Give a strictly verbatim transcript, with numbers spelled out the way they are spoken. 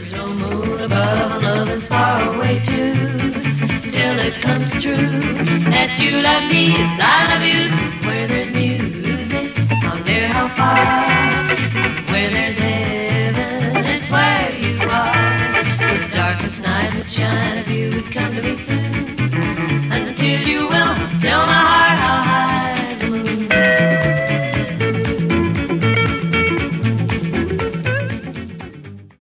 no moon above, love is far away too. Till it comes true that you love me inside of you.